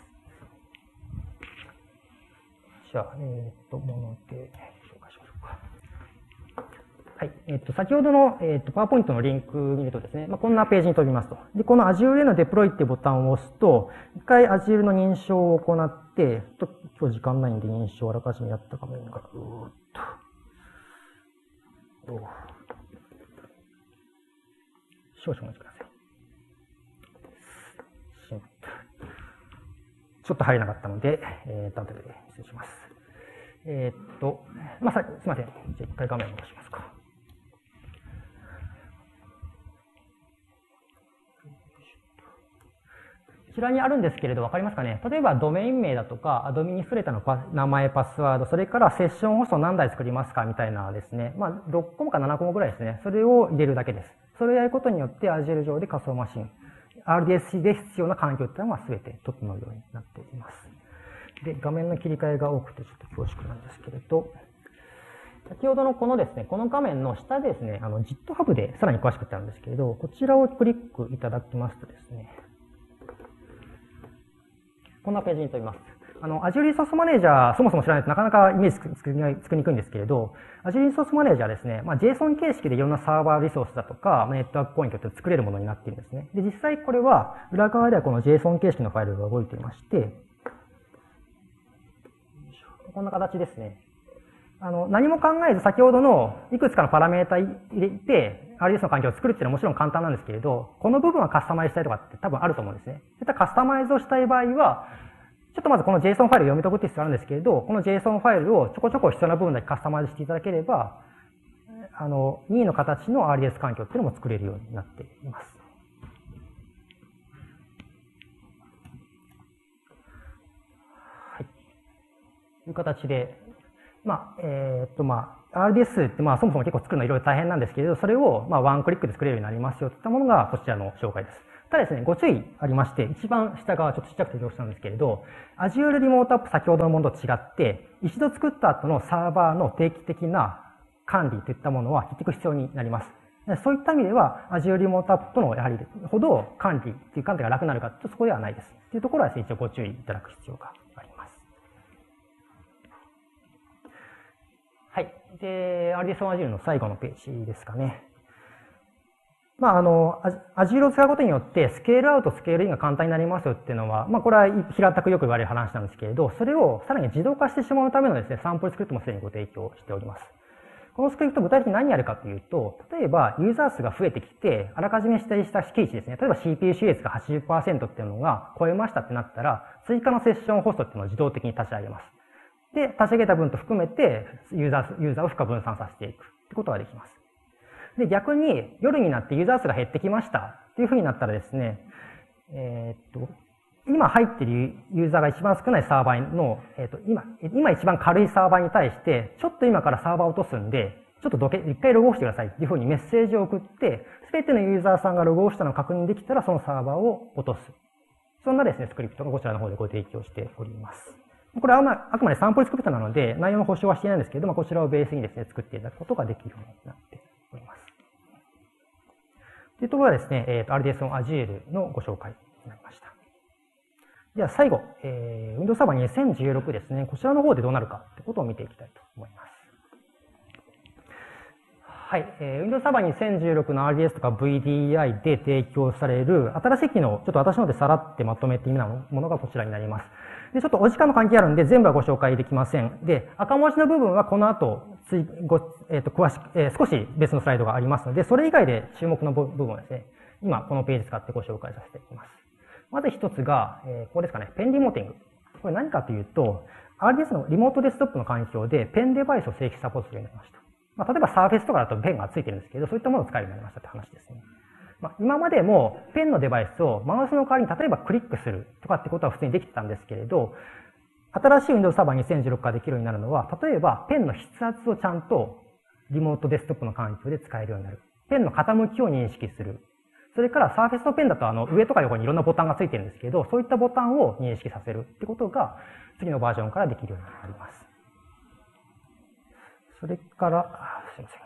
じゃあ、えっと、もので紹介しましょうか。はい。えっと、先ほどの、えっと、パワーポイントのリンク見るとですね、まあ、こんなページに飛びますと。で、この Azure へのデプロイっていうボタンを押すと、一回 Azure の認証を行って、ちょっと今日時間ないんで認証をあらかじめやった画面が、うーっと。少々お待ちください。ちょっと入れなかったので、えー、と後で失礼します。えー、っと、まあ、さ、すみません。じゃあ一回画面を戻しますか。こちらにあるんですけれど、わかりますかね。例えばドメイン名だとか、アドミニストレーターのパ名前、パスワード、それからセッションホスト何台作りますかみたいなですね。まあ、ろっこもかななこもぐらいですね。それを入れるだけです。それをやることによって、Azure 上で仮想マシン、アールディーエス で必要な環境っていうのは全て整うようになっています。で、画面の切り替えが多くてちょっと恐縮なんですけれど、先ほどのこのですね、この画面の下でですね、あの GitHub でさらに詳しく言ってあるんですけれど、こちらをクリックいただきますとですね、こんなページに飛びます。あの、Azure Resource Manager、そもそも知らないとなかなかイメージ作りにくいんですけれど、Azure Resource Manager ですね、まあ、JSON 形式でいろんなサーバーリソースだとか、ネットワークポイントって作れるものになっているんですね。で、実際これは、裏側ではこの JSON 形式のファイルが動いていまして、こんな形ですね。あの、何も考えず先ほどのいくつかのパラメータ入れて、アールディーエス の環境を作るっていうのはもちろん簡単なんですけれど、この部分はカスタマイズしたいとかって多分あると思うんですね。そういったカスタマイズをしたい場合は、ちょっとまずこの JSON ファイルを読み解くって必要あるんですけれど、この JSON ファイルをちょこちょこ必要な部分だけカスタマイズしていただければ、あの、任意の形の アールディーエス 環境っていうのも作れるようになっています。はい。という形で、まあ、えー、っと、まアールディーエス ってまあそもそも結構作るのいろいろ大変なんですけれど、それをまあワンクリックで作れるようになりますよといったものがこちらの紹介です。ただですね、ご注意ありまして、一番下側ちょっとちっちゃくて表したんですけれど、Azure リモートアップ先ほどのものと違って、一度作った後のサーバーの定期的な管理といったものは結局必要になります。そういった意味では Azure リモートアップとのやはりほど管理っていう観点が楽になるかとそこではないです。というところは一応ご注意いただく必要があります。はい。で、アールディーエスオン Azure の最後のページですかね。まあ、あの、Azure を使うことによって、スケールアウト、スケールインが簡単になりますよっていうのは、まあ、これは平たくよく言われる話なんですけれど、それをさらに自動化してしまうためのですね、サンプルスクリプトもすでにご提供しております。このスクリプト具体的に何やるかというと、例えばユーザー数が増えてきて、あらかじめ指定した敷地ですね、例えば シーピーユー 使用率が はちじゅっパーセント っていうのが超えましたってなったら、追加のセッションホストっていうのを自動的に立ち上げます。で、立ち上げた分と含めて、ユーザー、ユーザーを負荷分散させていくってことができます。で、逆に夜になってユーザー数が減ってきましたっていうふうになったらですね、えー、っと、今入っているユーザーが一番少ないサーバーの、えっと、今、今一番軽いサーバーに対して、ちょっと今からサーバーを落とすんで、ちょっとどけ、一回ログオフしてくださいっていうふうにメッセージを送って、すべてのユーザーさんがログオフしたのを確認できたら、そのサーバーを落とす。そんなですね、スクリプトがこちらの方でご提供しております。これはまあくまでサンプルスクリプトなので、内容の保証はしていないんですけれども、こちらをベースにですね、作っていただくことができるようになっております。というところがですね、えっと、アールディーエスオン Azure のご紹介になりました。では最後、えー、Windows Server にせんじゅうろくですね、こちらの方でどうなるかということを見ていきたいと思います。はい、えー、Windows Server にせんじゅうろくの アールディーエス とか ブイディーアイ で提供される新しい機能、ちょっと私のでさらってまとめてみたものがこちらになります。で、ちょっとお時間の関係あるんで全部はご紹介できません。で、赤文字の部分はこの後、ついごえっ、ー、と、詳しく、えー、少し別のスライドがありますので、それ以外で注目の部分をですね、今このページ使ってご紹介させていきます。まず一つが、えー、ここですかね、ペンリモーティング。これ何かというと、アールディーエス のリモートデスクトップの環境でペンデバイスを正規サポートするようになりました。まあ、例えばサーフェスとかだとペンがついてるんですけど、そういったものを使えるようになりましたって話ですね。まあ、今までもペンのデバイスをマウスの代わりに例えばクリックするとかってことは普通にできてたんですけれど、新しい Windows Server にせんじゅうろくができるようになるのは、例えばペンの筆圧をちゃんとリモートデスクトップの環境で使えるようになる。ペンの傾きを認識する。それからサーフェスのペンだとあの上とか横にいろんなボタンがついてるんですけど、そういったボタンを認識させるってことが次のバージョンからできるようになります。それから、すいません。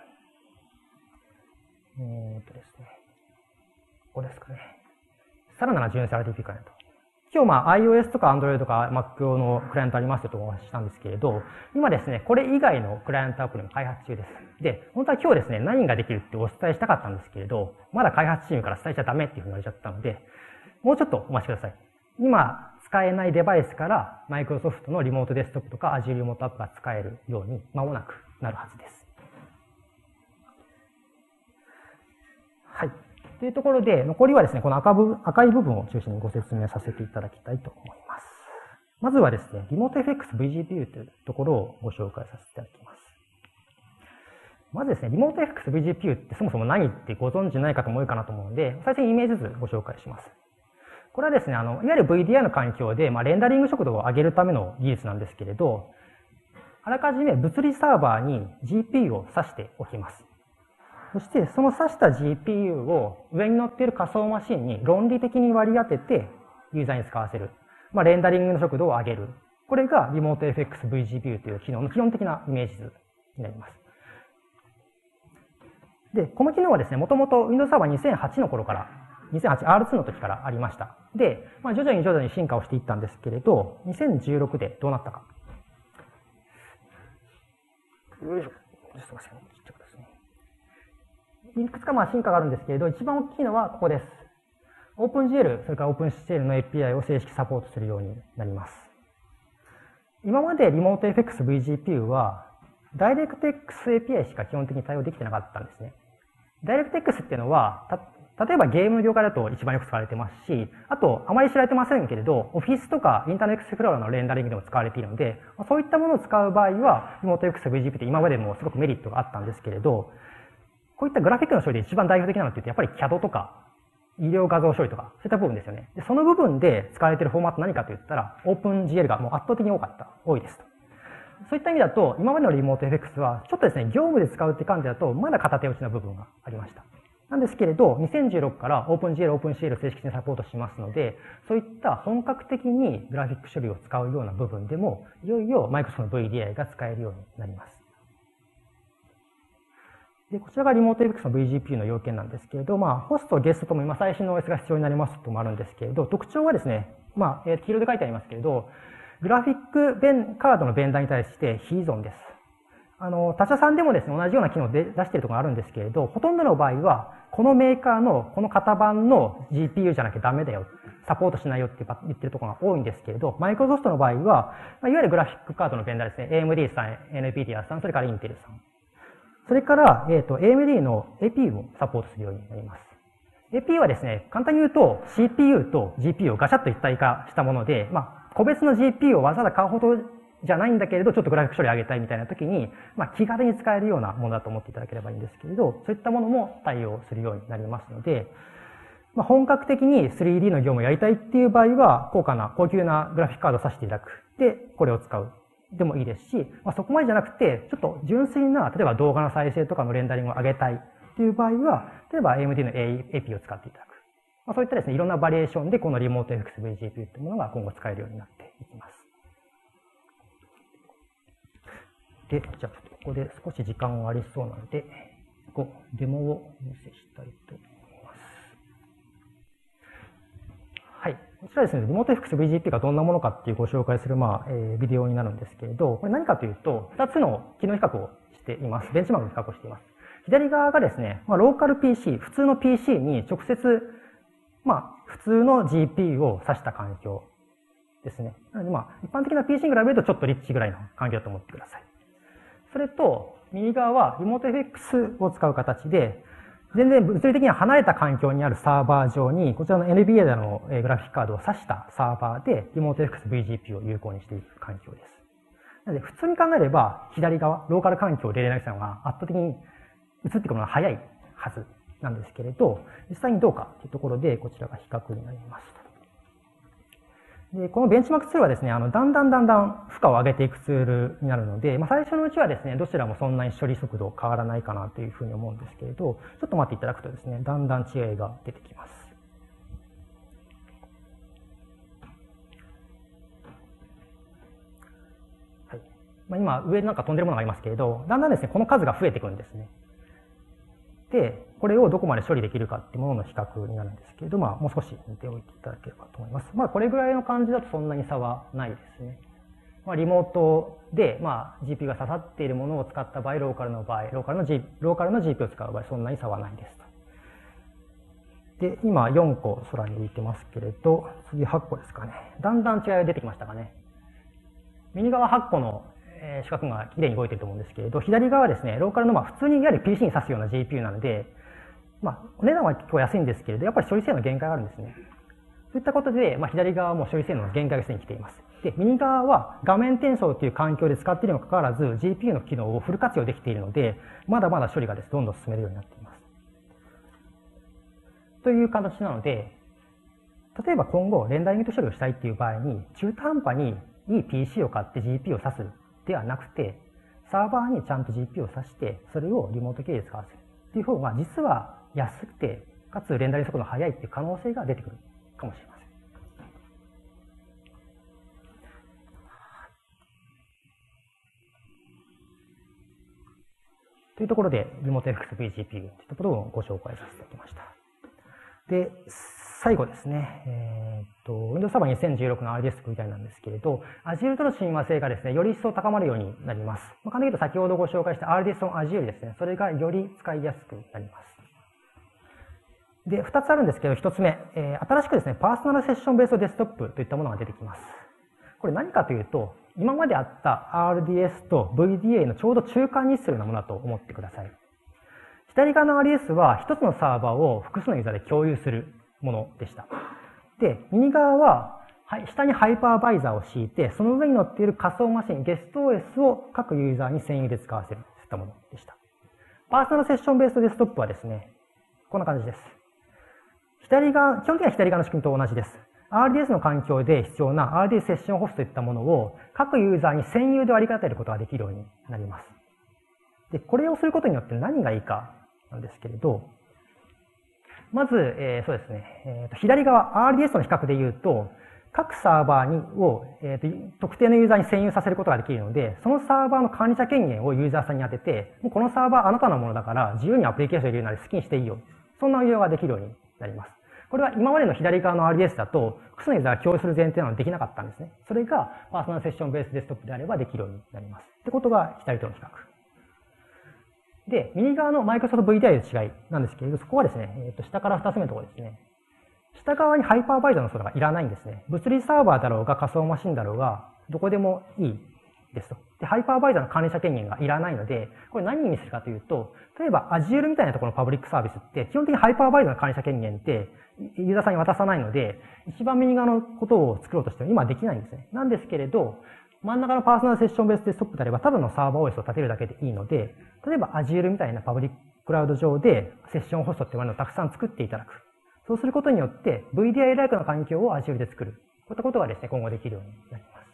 えーっとですね。ここですかね。さらなる純正 アールティーピー クライアント。今日まあ iOS とか Android とか Mac 用のクライアントありますよとお話ししたんですけれど、今ですね、これ以外のクライアントアプリも開発中です。で、本当は今日ですね、何ができるってお伝えしたかったんですけれど、まだ開発チームから伝えちゃダメっていうふうに言われちゃったので、もうちょっとお待ちください。今使えないデバイスから Microsoft のリモートデスクトップとか Azure リモートアップが使えるように間もなくなるはずです。はい。というところで、残りはですね、この 赤, 部赤い部分を中心にご説明させていただきたいと思います。まずはですね、リモート エフエックスブイジーピーユー というところをご紹介させていただきます。まずですね、リモート エフエックスブイジーピーユー ってそもそも何ってご存知ない方も多いかなと思うので、最初にイメージずつご紹介します。これはですね、あの、いわゆる ブイディーアイ の環境で、まあ、レンダリング速度を上げるための技術なんですけれど、あらかじめ物理サーバーに ジーピーユー を挿しておきます。そして、その挿した ジーピーユー を上に乗っている仮想マシンに論理的に割り当ててユーザーに使わせる。まあ、レンダリングの速度を上げる。これがリモート エフエックスブイジーピーユー という機能の基本的なイメージ図になります。で、この機能はですね、もともと Windows Server にせんはちの頃から、にせんはちアールツー の時からありました。で、まあ、徐々に徐々に進化をしていったんですけれど、にせんじゅうろくでどうなったか。よいしょ。すいません。いくつかまあ進化があるんですけれど、一番大きいのはここです。OpenGL、それから OpenCL の エーピーアイ を正式サポートするようになります。今までリモート エフエックスブイジーピーユー は DirectX エーピーアイ しか基本的に対応できてなかったんですね。DirectX っていうのは、た例えばゲームの業界だと一番よく使われてますし、あとあまり知られてませんけれど、Office とか Internet Explorer のレンダリングでも使われているので、そういったものを使う場合は、リモート エフエックスブイジーピーユー って今までもすごくメリットがあったんですけれど、こういったグラフィックの処理で一番代表的なのって言うと、やっぱり キャド とか、医療画像処理とか、そういった部分ですよね。で、その部分で使われているフォーマット何かと言ったら、OpenGL がもう圧倒的に多かった、多いですと。 そういった意味だと、今までのリモート エフエックス は、ちょっとですね、業務で使うって感じだと、まだ片手打ちな部分がありました。なんですけれど、にせんじゅうろくから OpenGL、OpenCL を正式にサポートしますので、そういった本格的にグラフィック処理を使うような部分でも、いよいよ Microsoft の ブイディーアイ が使えるようになります。で、こちらがリモート エフエックス の ブイジーピーユー の要件なんですけれど、まあ、ホスト、ゲストとも今最新の オーエス が必要になりますともあるんですけれど、特徴はですね、まあ、えー、黄色で書いてありますけれど、グラフィック弁カードのベンダーに対して非依存です。あの、他社さんでもですね、同じような機能で出しているところがあるんですけれど、ほとんどの場合は、このメーカーのこの型番の ジーピーユー じゃなきゃダメだよ、サポートしないよって言ってるところが多いんですけれど、マイクロソフトの場合は、いわゆるグラフィックカードのベンダーですね、エーエムディー さん、エヌピーディー さん、それからインテルさん。それから、えっと、エーエムディー の エーピーユー もサポートするようになります。エーピーユー はですね、簡単に言うと シーピーユー と ジーピーユー をガチャッと一体化したもので、まあ、個別の ジーピーユー をわざわざ買うほどじゃないんだけれど、ちょっとグラフィック処理上げたいみたいな時に、まあ、気軽に使えるようなものだと思っていただければいいんですけれど、そういったものも対応するようになりますので、まあ、本格的に スリーディー の業務をやりたいっていう場合は、高価な、高級なグラフィックカードを挿していただく。で、これを使う。でもいいですし、まあ、そこまでじゃなくて、ちょっと純粋な、例えば動画の再生とかのレンダリングを上げたいっていう場合は、例えば エーエムディー の エーピー を使っていただく。まあ、そういったですね、いろんなバリエーションでこのリモート エフエックス ブイジーピーユー っていうものが今後使えるようになっていきます。で、じゃあちょっとここで少し時間がありそうなので、ここデモをお見せしたいと思います。はい。こちらですね、リモート エフエックス ブイジーピー がどんなものかっていうご紹介する、まあ、えー、ビデオになるんですけれど、これ何かというと、ふたつの機能比較をしています。ベンチマークの比較をしています。左側がですね、まあ、ローカル ピーシー、普通の ピーシー に直接、まあ、普通の ジーピーユー を挿した環境ですね。なので、まあ、一般的な ピーシー に比べるとちょっとリッチぐらいの環境だと思ってください。それと、右側はリモート エフエックス を使う形で、全然物理的には離れた環境にあるサーバー上に、こちらの エヌビーエー のグラフィックカードを挿したサーバーで、リモート エフエックス ブイジーピー を有効にしていく環境です。なので、普通に考えれば、左側、ローカル環境で連絡したのが圧倒的に移ってくるのが早いはずなんですけれど、実際にどうかというところで、こちらが比較になります。で、このベンチマークツールはですね、あの、だんだんだんだん負荷を上げていくツールになるので、まあ、最初のうちはですね、どちらもそんなに処理速度変わらないかなというふうに思うんですけれど、ちょっと待っていただくとですね、だんだん違いが出てきます。はい。まあ、今、上なんか飛んでるものがありますけれど、だんだんですね、この数が増えてくるんですね。で、これをどこまで処理できるかっていうものの比較になるんですけれど、まあ、もう少し見ておいていただければと思います。まあ、これぐらいの感じだとそんなに差はないですね。まあ、リモートで、まあ、ジーピーユー が刺さっているものを使った場合、ローカルの場合、ローカルの G、ローカルの ジーピーユー を使う場合、そんなに差はないですと。で、今よんこ空に浮いてますけれど、次はっこですかね。だんだん違いが出てきましたかね。右側はっこの四角がきれいに動いていると思うんですけれど、左側はですね、ローカルのまあ普通にいわゆる ピーシー に挿すような ジーピーユー なので、まあ、お値段は結構安いんですけれど、やっぱり処理性の限界があるんですね。そういったことで、まあ、左側はもう処理性能の限界がすでに来ています。で、右側は画面転送という環境で使っているにもかかわらず、ジーピーユー の機能をフル活用できているので、まだまだ処理がです、どんどん進めるようになっています。という形なので、例えば今後、レンダリングと処理をしたいっていう場合に、中途半端にいい ピーシー を買って ジーピーユー を挿すではなくて、サーバーにちゃんと ジーピーユー を挿して、それをリモート経由で使わせるっていう方が、実は安くて、かつレンダリング速度が速いっていう可能性が出てくるかもしれません。というところで、リモート エフエックス ブイジーピーユー というところをご紹介させていただきました。で、最後ですね、えー、っと、Windows Server にせんじゅうろくの アールディーエス みたいなんですけれど、Azure との親和性がですね、より一層高まるようになります。まあ、簡単に言うと先ほどご紹介した アールディーエス on Azure ですね、それがより使いやすくなります。で、二つあるんですけど、一つ目、えー、新しくですね、パーソナルセッションベースデスクトップといったものが出てきます。これ何かというと、今まであった アールディーエス と ブイディーエー のちょうど中間に位置するようなものだと思ってください。左側の アールディーエス は一つのサーバーを複数のユーザーで共有するものでした。で、右側は、はい、下にハイパーバイザーを敷いて、その上に乗っている仮想マシン、ゲスト オーエス を各ユーザーに専用で使わせるといったものでした。パーソナルセッションベースデスクトップはですね、こんな感じです。左側、基本的には左側の仕組みと同じです。 アールディーエス の環境で必要な アールディーエス セッションホストといったものを各ユーザーに専有で割り当てることができるようになります。で、これをすることによって何がいいかなんですけれど、まず、えー、そうですね、えーと、左側 アールディーエス との比較で言うと、各サーバーにを、えーと、特定のユーザーに専有させることができるので、そのサーバーの管理者権限をユーザーさんに当てて、もうこのサーバーあなたのものだから自由にアプリケーションを入れるなら好きにしていいよ。そんな運用ができるようになります。これは今までの左側の アールディーエス だと、複数のユーザーが共有する前提なのでできなかったんですね。それがパーソナルセッションベースデスクトップであればできるようになります。ってことが左との比較。で、右側の Microsoft ブイディーアイ の違いなんですけれど、そこはですね、えーと、下から二つ目のところですね。下側にハイパーバイザーのソーダがいらないんですね。物理サーバーだろうが仮想マシンだろうが、どこでもいいですと。で、ハイパーバイザーの管理者権限がいらないので、これ何を意味するかというと、例えば Azure みたいなところのパブリックサービスって、基本的にハイパーバイザーの管理者権限って、ユーザーさんに渡さないので、一番右側のことを作ろうとしても今はできないんですね。なんですけれど、真ん中のパーソナルセッションベースデスクトップであれば、ただのサーバー オーエス を立てるだけでいいので、例えば Azure みたいなパブリッククラウド上でセッションホストっていうものをたくさん作っていただく。そうすることによって ブイディーアイ ライクの環境を Azure で作る。こういったことがですね、今後できるようになります。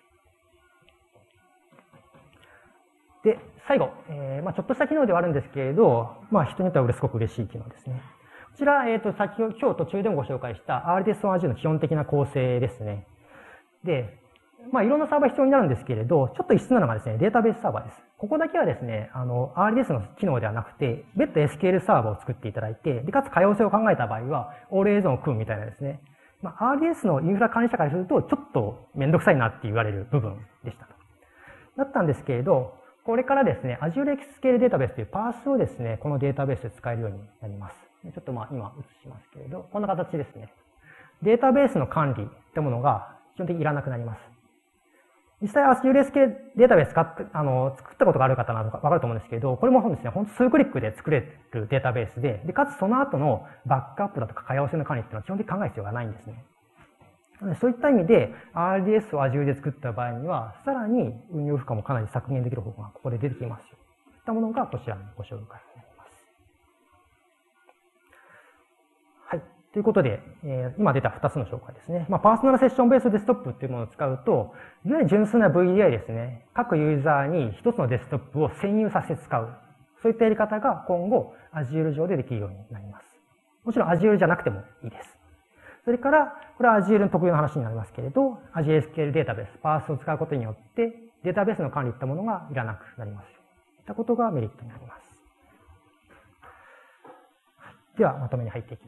で、最後、えー、まあちょっとした機能ではあるんですけれど、まあ人によってはすごく嬉しい機能ですね。こちら、えっと、先ほど、今日途中でもご紹介した アールディーエス オン Azure の基本的な構成ですね。で、まあいろんなサーバー必要になるんですけれど、ちょっと必須なのがですね、データベースサーバーです。ここだけはですね、あの、アールディーエス の機能ではなくて、別途 エスキューエル サーバーを作っていただいて、で、かつ可用性を考えた場合は、オールエーゾーンを組むみたいなですね。まあ、アールディーエス のインフラ管理者からすると、ちょっとめんどくさいなって言われる部分でしたと。だったんですけれど、これからですね、Azure エスキューエル データベースというパースをですね、このデータベースで使えるようになります。ちょっとまあ今映しますけれど、こんな形ですね。データベースの管理ってものが基本的にいらなくなります。実際 Azure エスキューエル データベース使って、あの、作ったことがある方などわかると思うんですけど、これもそうですね、ほんと数クリックで作れるデータベースで、で、かつその後のバックアップだとか可用性の管理っていうのは基本的に考える必要がないんですね。そういった意味で アールディーエス を Azure で作った場合には、さらに運用負荷もかなり削減できる方法がここで出てきますよ。といったものがこちらにご紹介になります。はい。ということで、えー、今出たふたつの紹介ですね。まあ、パーソナルセッションベースデスクトップっていうものを使うと、いわゆる純粋な ブイディーアイ ですね。各ユーザーに一つのデスクトップを専有させて使う。そういったやり方が今後 Azure 上でできるようになります。もちろん Azure じゃなくてもいいです。それから、これは Azure の特有の話になりますけれど、Azure エスキューエル データベース、パースを使うことによって、データベースの管理といったものがいらなくなります。といったことがメリットになります。では、まとめに入っていきます。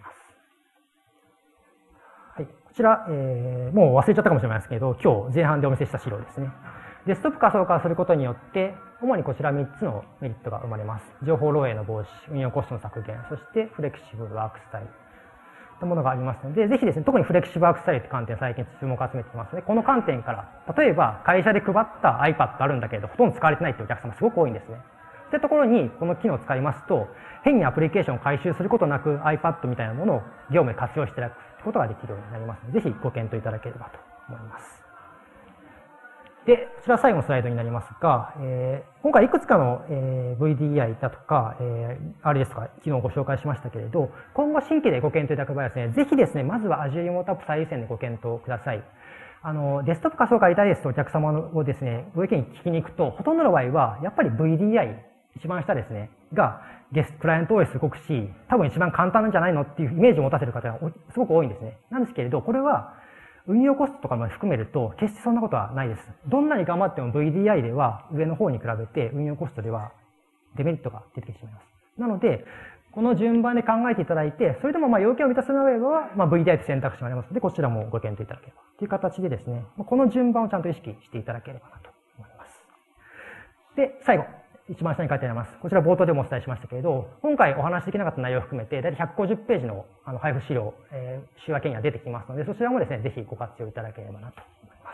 はい。こちら、えー、もう忘れちゃったかもしれないですけど、今日前半でお見せした資料ですね。デスクトップ仮想化することによって、主にこちらみっつのメリットが生まれます。情報漏洩の防止、運用コストの削減、そしてフレキシブルワークスタイル。というものがありますので、ぜひですね、特にフレキシブルワークスタイルという観点、最近注目を集めていますので、この観点から、例えば会社で配った iPad あるんだけれど、ほとんど使われてないというお客様すごく多いんですね。というところに、この機能を使いますと、変にアプリケーションを回収することなく iPad みたいなものを業務で活用していただくことができるようになりますので、ぜひご検討いただければと思います。で、こちら最後のスライドになりますが、えー、今回いくつかの、えー、ブイディーアイ だとか、えー、アールディーエス とか機能をご紹介しましたけれど、今後新規でご検討いただく場合はですね、ぜひですね、まずは Azure リモートアップ最優先でご検討ください。あの、デスクトップ仮想化やりたいですとお客様をですね、ご意見聞きに行くと、ほとんどの場合は、やっぱり ブイディーアイ、一番下ですね、が、ゲスト、クライアント オーエス 動くし、多分一番簡単なんじゃないのっていうイメージを持たせる方がすごく多いんですね。なんですけれど、これは、運用コストとかも含めると、決してそんなことはないです。どんなに頑張っても ブイディーアイ では、上の方に比べて運用コストではデメリットが出てきてしまいます。なので、この順番で考えていただいて、それでもまあ要件を満たせなければ、まあ ブイディーアイ という選択肢もありますので、こちらもご検討いただければ。という形でですね、この順番をちゃんと意識していただければなと思います。で、最後。一番下に書いてあります。こちら冒頭でもお伝えしましたけれど、今回お話しできなかった内容を含めて、だいたいひゃくごじゅっページのあの配布資料、えー、週明けには出てきますので、そちらもですね、ぜひご活用いただければなと思います。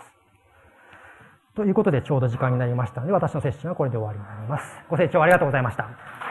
ということで、ちょうど時間になりましたので、私のセッションはこれで終わりになります。ご清聴ありがとうございました。